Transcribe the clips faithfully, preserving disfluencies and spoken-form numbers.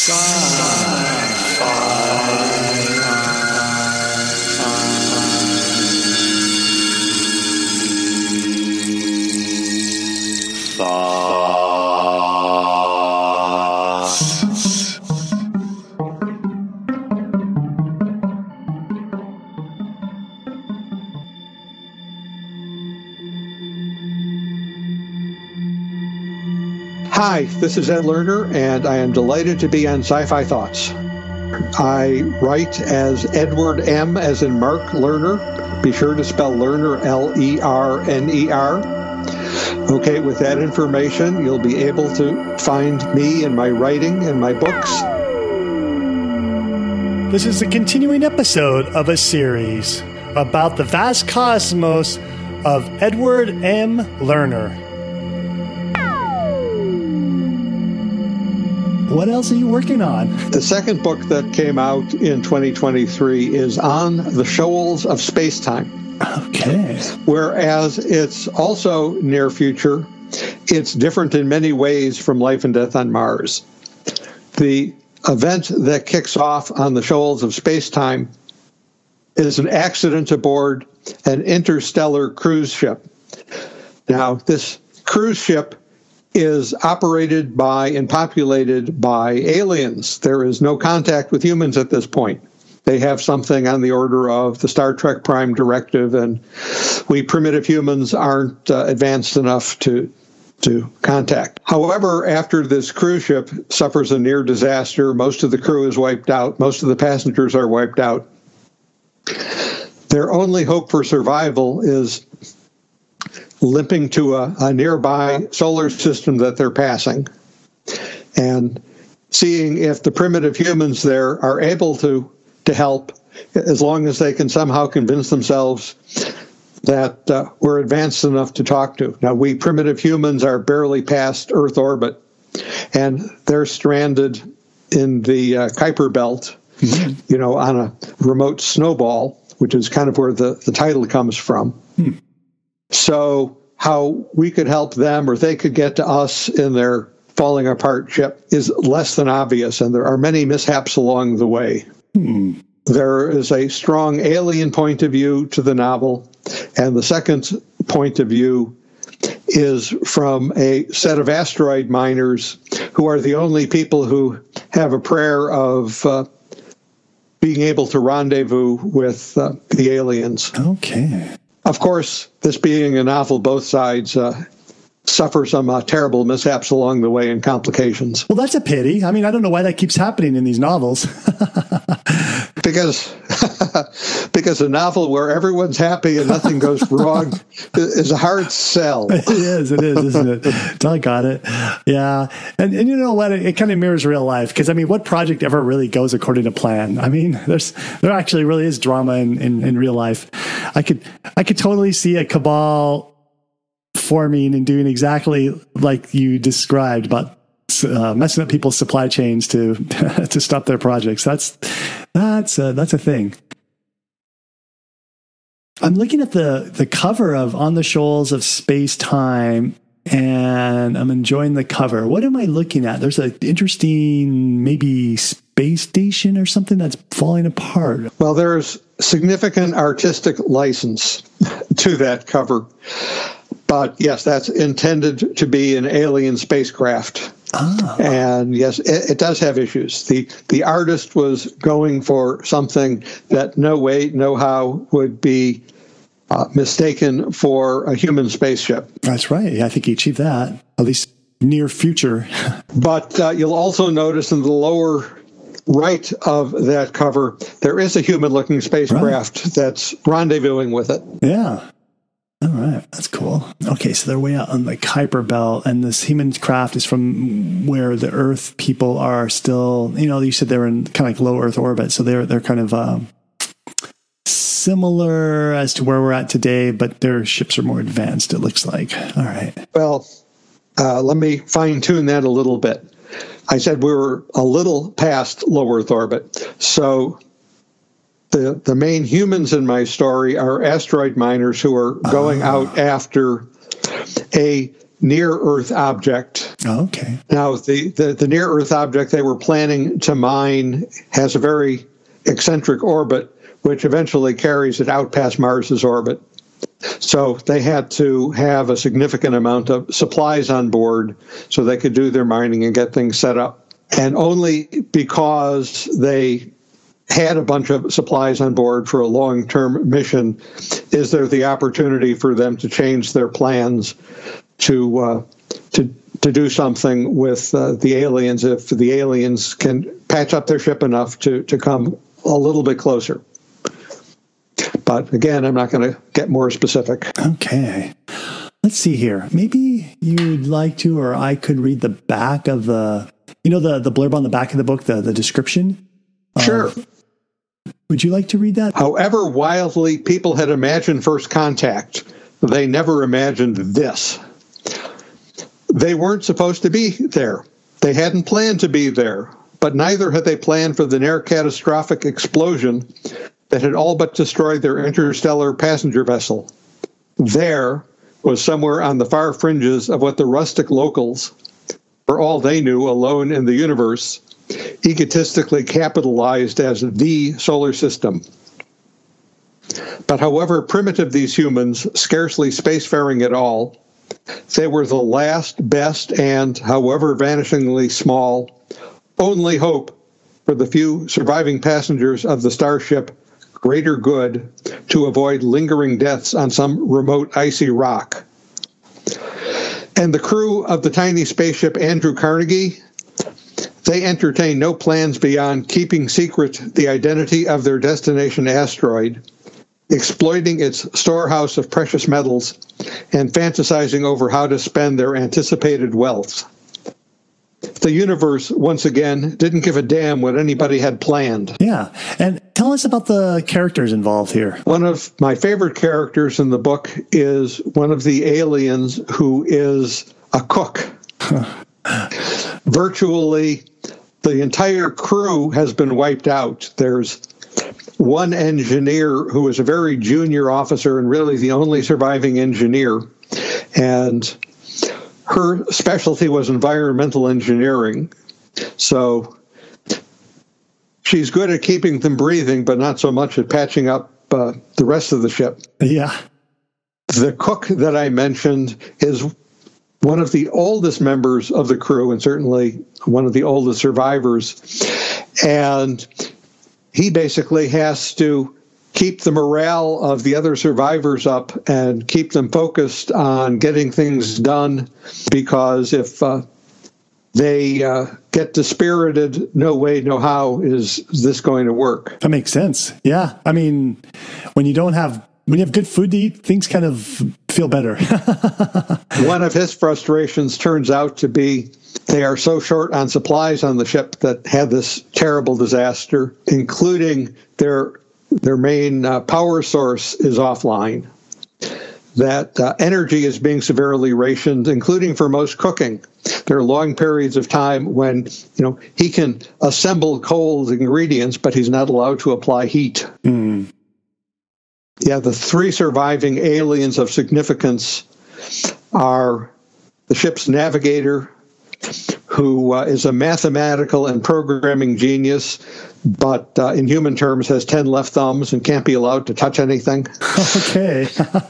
Hi, this is Ed Lerner, and I am delighted to be on Sci-Fi Thoughts. I write as Edward M. as in Mark Lerner. Be sure to spell Lerner L E R N E R. Okay, with that information, you'll be able to find me and my writing and my books. This is a continuing episode of a series about the vast cosmos of Edward M. Lerner. What else are you working on? The second book that came out in twenty twenty-three is On the Shoals of Space-Time. Okay. Whereas it's also near future, it's different in many ways from Life and Death on Mars. The event that kicks off on the Shoals of Space-Time is an accident aboard an interstellar cruise ship. Now, this cruise ship is operated by and populated by aliens. There is no contact with humans at this point. They have something on the order of the Star Trek Prime Directive, and we primitive humans aren't uh, advanced enough to to contact. However, after this cruise ship suffers a near disaster, most of the crew is wiped out, most of the passengers are wiped out. Their only hope for survival is limping to a, a nearby solar system that they're passing and seeing if the primitive humans there are able to, to help, as long as they can somehow convince themselves that uh, we're advanced enough to talk to. Now, we primitive humans are barely past Earth orbit, and they're stranded in the uh, Kuiper Belt, mm-hmm. you know, on a remote snowball, which is kind of where the, the title comes from. Hmm. So how we could help them or they could get to us in their falling apart ship is less than obvious, and there are many mishaps along the way. Hmm. There is a strong alien point of view to the novel, and the second point of view is from a set of asteroid miners who are the only people who have a prayer of uh, being able to rendezvous with uh, the aliens. Okay. Of course, this being a novel, both sides uh, suffer some uh, terrible mishaps along the way and complications. Well, that's a pity. I mean, I don't know why that keeps happening in these novels. because because a novel where everyone's happy and nothing goes wrong is a hard sell. It is, it is, isn't it? I got it. Yeah. And, and you know what? It, it kind of mirrors real life. Because, I mean, what project ever really goes according to plan? I mean, there's there actually really is drama in, in, in real life. I could I could totally see a cabal forming and doing exactly like you described, but uh, messing up people's supply chains to to stop their projects. That's that's a, that's a thing. I'm looking at the the cover of On the Shoals of Space-Time, and I'm enjoying the cover. What am I looking at? There's an interesting maybe space station or something that's falling apart. Well, there's significant artistic license to that cover. But yes, that's intended to be an alien spacecraft. Ah. And yes, it, it does have issues. The the artist was going for something that no way, no how would be uh, mistaken for a human spaceship. That's right. I think he achieved that, at least near future. But uh, you'll also notice in the lower right of that cover, there is a human-looking spacecraft right. that's rendezvousing with it. Yeah. All right. That's cool. Okay, so they're way out on the Kuiper Belt, and this human craft is from where the Earth people are still, you know, you said they were in kind of like low Earth orbit, so they're they're kind of um, similar as to where we're at today, but their ships are more advanced, it looks like. All right. Well, uh, let me fine-tune that a little bit. I said we were a little past low Earth orbit, so the the main humans in my story are asteroid miners who are going uh. out after a near-Earth object Oh, okay. Now, the, the, the near-Earth object they were planning to mine has a very eccentric orbit, which eventually carries it out past Mars's orbit. So they had to have a significant amount of supplies on board so they could do their mining and get things set up. And only because they had a bunch of supplies on board for a long-term mission is there the opportunity for them to change their plans to uh, to to do something with uh, the aliens if the aliens can patch up their ship enough to, to come a little bit closer. But again, I'm not going to get more specific. Okay. Let's see here. Maybe you'd like to, or I could read the back of the, you know, the, the blurb on the back of the book, the, the description? Sure. Uh, would you like to read that? However wildly people had imagined first contact, they never imagined this. They weren't supposed to be there. They hadn't planned to be there, but neither had they planned for the near-catastrophic explosion that had all but destroyed their interstellar passenger vessel. There was somewhere on the far fringes of what the rustic locals, for all they knew alone in the universe, egotistically capitalized as the solar system. But however primitive these humans, scarcely spacefaring at all, they were the last, best, and, however vanishingly small, only hope for the few surviving passengers of the starship Greater Good to avoid lingering deaths on some remote icy rock. And the crew of the tiny spaceship Andrew Carnegie, they entertained no plans beyond keeping secret the identity of their destination asteroid, exploiting its storehouse of precious metals, and fantasizing over how to spend their anticipated wealth. The universe, once again, didn't give a damn what anybody had planned. Yeah. And tell us about the characters involved here. One of my favorite characters in the book is one of the aliens who is a cook. Virtually, the entire crew has been wiped out. There's one engineer who is a very junior officer and really the only surviving engineer. And her specialty was environmental engineering. So she's good at keeping them breathing, but not so much at patching up uh, the rest of the ship. Yeah. The cook that I mentioned is one of the oldest members of the crew and certainly one of the oldest survivors. And he basically has to keep the morale of the other survivors up and keep them focused on getting things done, because if uh, they uh, get dispirited, no way, no how is this going to work. That makes sense. Yeah. I mean, when you don't have, when you have good food to eat, things kind of feel better. One of his frustrations turns out to be they are so short on supplies on the ship that had this terrible disaster, including their their main uh, power source is offline. That uh, energy is being severely rationed, including for most cooking. There are long periods of time when, you know, he can assemble cold ingredients, but he's not allowed to apply heat. Mm. Yeah, the three surviving aliens of significance are the ship's navigator, who uh, is a mathematical and programming genius, but uh, in human terms has ten left thumbs and can't be allowed to touch anything. Okay.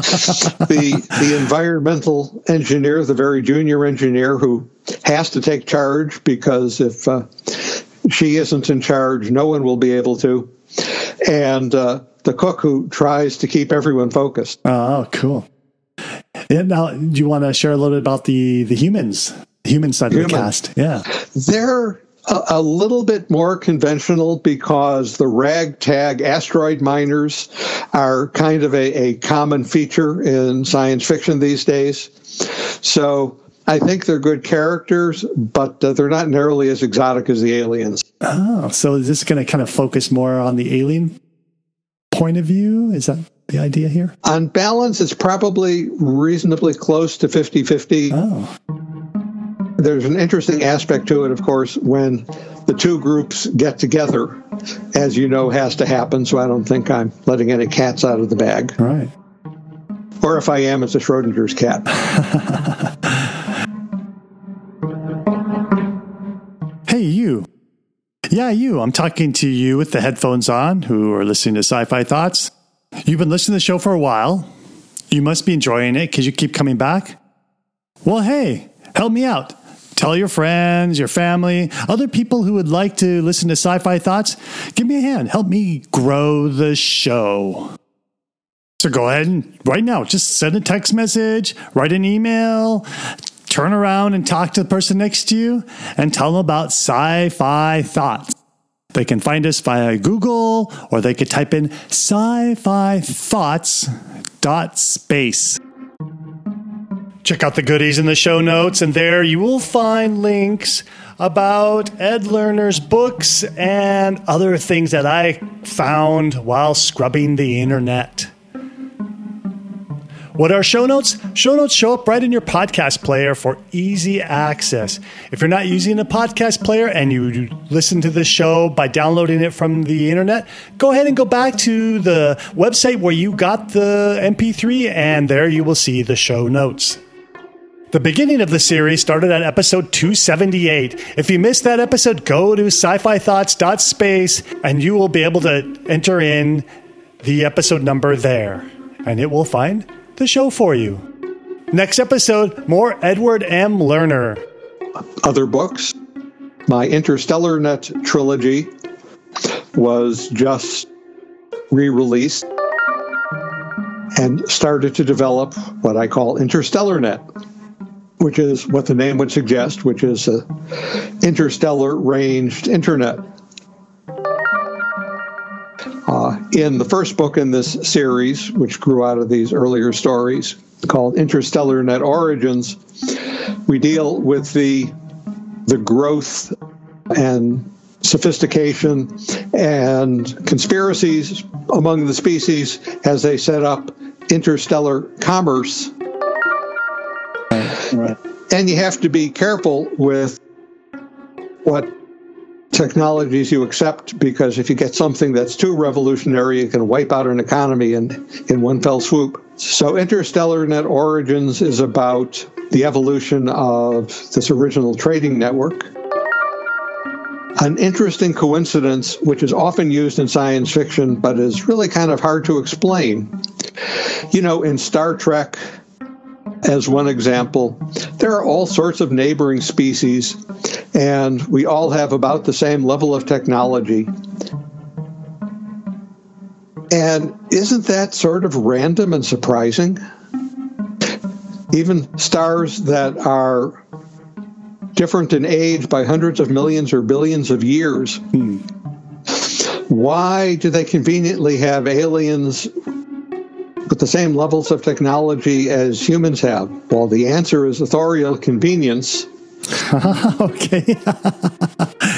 the the environmental engineer, the very junior engineer who has to take charge, because if uh, she isn't in charge, no one will be able to. And uh, the cook who tries to keep everyone focused. Oh, cool. And now, do you want to share a little bit about the, the humans? Human side Human. of the cast, yeah. They're a, a little bit more conventional because the ragtag asteroid miners are kind of a, a common feature in science fiction these days. So I think they're good characters, but uh, they're not nearly as exotic as the aliens. Oh, so is this going to kind of focus more on the alien point of view? Is that the idea here? On balance, it's probably reasonably close to fifty-fifty. Oh. There's an interesting aspect to it, of course, when the two groups get together, as you know, has to happen. So I don't think I'm letting any cats out of the bag. Right. Or if I am, it's a Schrodinger's cat. Yeah, you. I'm talking to you with the headphones on who are listening to Sci-Fi Thoughts. You've been listening to the show for a while. You must be enjoying it because you keep coming back. Well, hey, help me out. Tell your friends, your family, other people who would like to listen to Sci-Fi Thoughts. Give me a hand. Help me grow the show. So go ahead and right now, just send a text message, write an email, turn around and talk to the person next to you and tell them about Sci-Fi Thoughts. They can find us via Google or they could type in sci-fi thoughts dot space. Check out the goodies in the show notes, and there you will find links about Ed Lerner's books and other things that I found while scrubbing the internet. What are show notes? Show notes show up right in your podcast player for easy access. If you're not using a podcast player and you listen to the show by downloading it from the internet, go ahead and go back to the website where you got the M P three, and there you will see the show notes. The beginning of the series started at episode two seventy-eight. If you missed that episode, go to sci-fi thoughts dot space and you will be able to enter in the episode number there, and it will find the show for you. Next episode, more Edward M. Lerner. Other books. My InterstellarNet trilogy was just re-released and started to develop what I call InterstellarNet, which is what the name would suggest, which is an interstellar ranged internet. Uh, in the first book in this series, which grew out of these earlier stories, called InterstellarNet Origins, we deal with the the growth and sophistication and conspiracies among the species as they set up interstellar commerce. Right. And you have to be careful with what technologies you accept, because if you get something that's too revolutionary, it can wipe out an economy in, in one fell swoop. So InterstellarNet Origins is about the evolution of this original trading network. An interesting coincidence, which is often used in science fiction, but is really kind of hard to explain. You know, in Star Trek, as one example, there are all sorts of neighboring species, and we all have about the same level of technology. And isn't that sort of random and surprising? Even stars that are different in age by hundreds of millions or billions of years, hmm. why do they conveniently have aliens with the same levels of technology as humans have? Well, the answer is authorial convenience. Okay.